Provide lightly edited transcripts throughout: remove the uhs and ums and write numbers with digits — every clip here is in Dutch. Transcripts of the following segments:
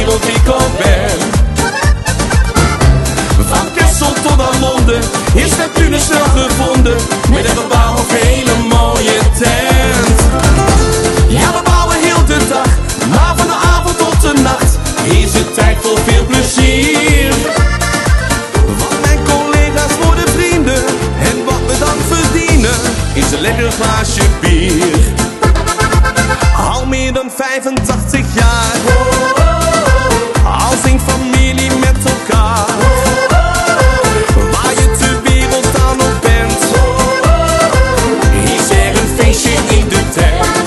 wereld ik op ben. Van Texel tot aan Londen is Neptunus snel gevonden, met een gebouw of hele mooie tent. Ja, we bouwen heel de dag, maar van de avond tot de nacht is het tijd voor veel plezier. Want mijn collega's worden vrienden en wat we dan verdienen is een lekker glaasje bier. Al meer dan 85 jaar, als een familie met elkaar, waar je ter wereld dan op bent, is er een feestje in de tent.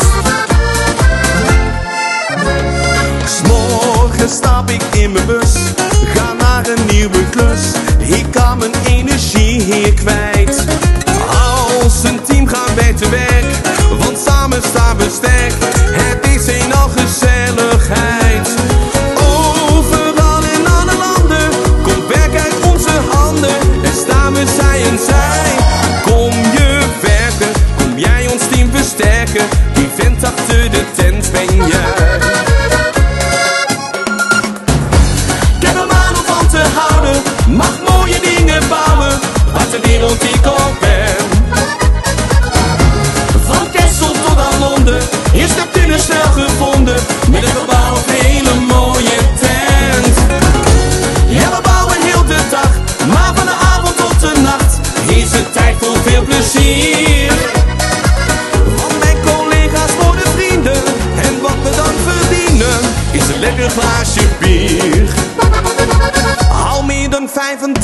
'S Morgens stap ik in mijn bus, ga naar een nieuwe klus, ik kan mijn energie hier kwijt. Als een team gaan wij te werk, want samen staan we sterk. Het is een al gezelligheid. Overal in alle landen komt werk uit onze handen en staan we zij en zij. Kom je werken, kom jij ons team versterken, die vent achter de tent ben jij. Ik heb een baan om van te houden, mag mooie dingen bouwen, waar de wereld ik op ben. Van Texel tot aan Londen is Neptunus snel gevonden, met een gebouw of hele mooie tent. Ja, we bouwen heel de dag, maar van de avond tot de nacht is het tijd voor veel plezier. Want mijn collega's worden vrienden en wat we dan verdienen is een lekker glaasje bier. Al meer dan 35